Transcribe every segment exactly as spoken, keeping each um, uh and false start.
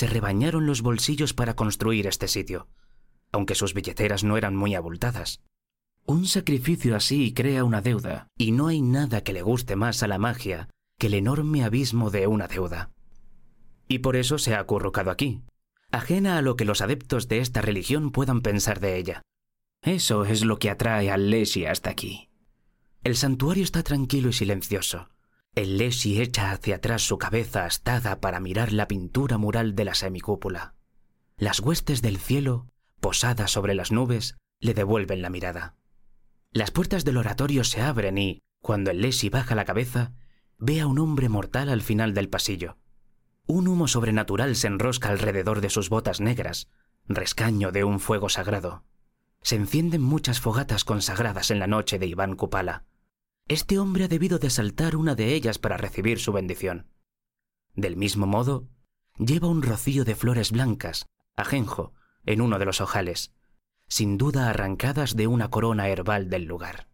se rebañaron los bolsillos para construir este sitio, aunque sus billeteras no eran muy abultadas. Un sacrificio así crea una deuda, y no hay nada que le guste más a la magia que el enorme abismo de una deuda. Y por eso se ha acurrucado aquí, ajena a lo que los adeptos de esta religión puedan pensar de ella. Eso es lo que atrae al Leshy hasta aquí. El santuario está tranquilo y silencioso. El Leshy echa hacia atrás su cabeza astada para mirar la pintura mural de la semicúpula. Las huestes del cielo, posadas sobre las nubes, le devuelven la mirada. Las puertas del oratorio se abren y, cuando el Leshy baja la cabeza, ve a un hombre mortal al final del pasillo. Un humo sobrenatural se enrosca alrededor de sus botas negras, rescaño de un fuego sagrado. Se encienden muchas fogatas consagradas en la noche de Iván Kupala. Este hombre ha debido de saltar una de ellas para recibir su bendición. Del mismo modo, lleva un rocío de flores blancas, ajenjo, en uno de los ojales, sin duda arrancadas de una corona herbal del lugar.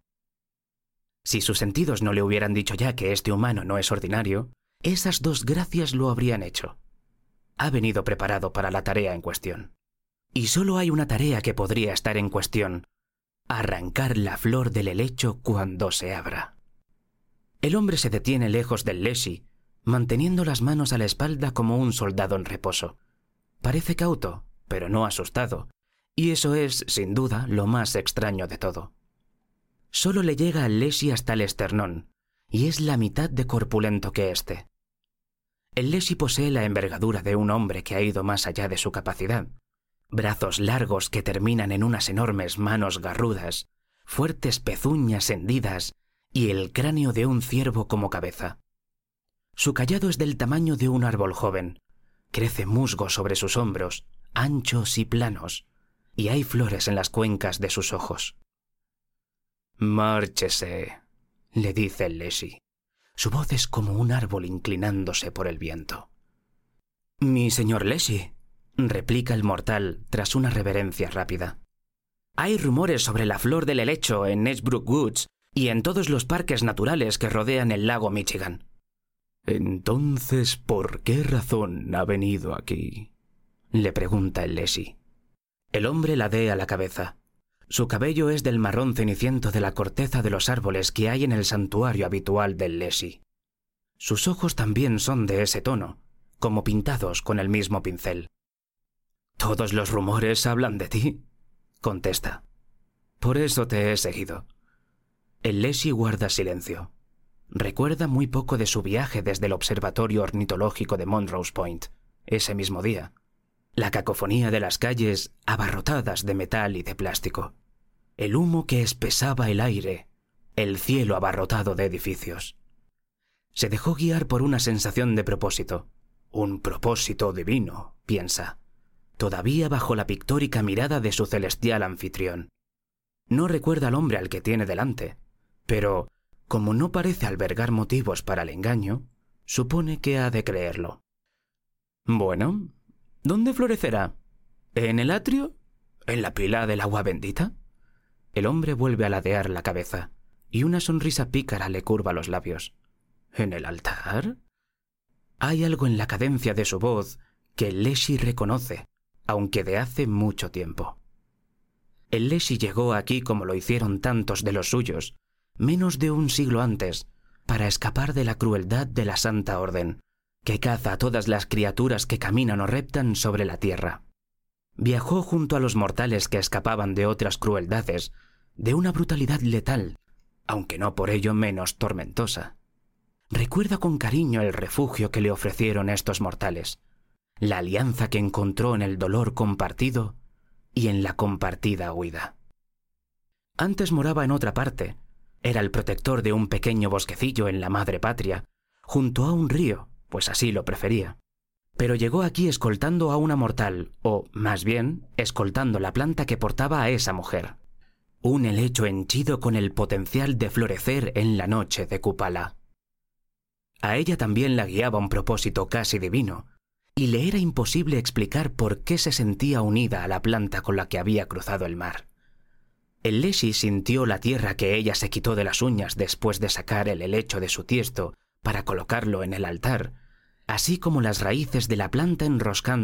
Si sus sentidos no le hubieran dicho ya que este humano no es ordinario, esas dos gracias lo habrían hecho. Ha venido preparado para la tarea en cuestión. Y solo hay una tarea que podría estar en cuestión: arrancar la flor del helecho cuando se abra. El hombre se detiene lejos del Leshy, manteniendo las manos a la espalda como un soldado en reposo. Parece cauto, pero no asustado, y eso es, sin duda, lo más extraño de todo. Solo le llega al Leshy hasta el esternón, y es la mitad de corpulento que éste. El Leshy posee la envergadura de un hombre que ha ido más allá de su capacidad. Brazos largos que terminan en unas enormes manos garrudas, fuertes pezuñas hendidas y el cráneo de un ciervo como cabeza. Su cayado es del tamaño de un árbol joven. Crece musgo sobre sus hombros, anchos y planos, y hay flores en las cuencas de sus ojos. «Márchese», le dice el Leshy. Su voz es como un árbol inclinándose por el viento. «Mi señor Leshy», replica el mortal tras una reverencia rápida. «Hay rumores sobre la flor del helecho en Edgebrook Woods y en todos los parques naturales que rodean el lago Michigan». «Entonces, ¿por qué razón ha venido aquí?», le pregunta el Leshy. El hombre ladea la cabeza. Su cabello es del marrón ceniciento de la corteza de los árboles que hay en el santuario habitual del Leshy. Sus ojos también son de ese tono, como pintados con el mismo pincel. «Todos los rumores hablan de ti», contesta. «Por eso te he seguido». El Leshy guarda silencio. Recuerda muy poco de su viaje desde el observatorio ornitológico de Monrose Point, ese mismo día. La cacofonía de las calles abarrotadas de metal y de plástico. El humo que espesaba el aire. El cielo abarrotado de edificios. Se dejó guiar por una sensación de propósito. Un propósito divino, piensa, todavía bajo la pictórica mirada de su celestial anfitrión. No recuerda al hombre al que tiene delante, pero, como no parece albergar motivos para el engaño, supone que ha de creerlo. Bueno, ¿dónde florecerá? ¿En el atrio? ¿En la pila del agua bendita? El hombre vuelve a ladear la cabeza, y una sonrisa pícara le curva los labios. ¿En el altar? Hay algo en la cadencia de su voz que el Leshy reconoce, aunque de hace mucho tiempo. El Leshy llegó aquí como lo hicieron tantos de los suyos, menos de un siglo antes, para escapar de la crueldad de la Santa Orden, que caza a todas las criaturas que caminan o reptan sobre la tierra. Viajó junto a los mortales que escapaban de otras crueldades, de una brutalidad letal, aunque no por ello menos tormentosa. Recuerda con cariño el refugio que le ofrecieron estos mortales, la alianza que encontró en el dolor compartido y en la compartida huida. Antes moraba en otra parte, era el protector de un pequeño bosquecillo en la madre patria, junto a un río, pues así lo prefería. Pero llegó aquí escoltando a una mortal, o, más bien, escoltando la planta que portaba a esa mujer. Un helecho henchido con el potencial de florecer en la noche de Kupala. A ella también la guiaba un propósito casi divino, y le era imposible explicar por qué se sentía unida a la planta con la que había cruzado el mar. El Leshy sintió la tierra que ella se quitó de las uñas después de sacar el helecho de su tiesto para colocarlo en el altar, así como las raíces de la planta enroscando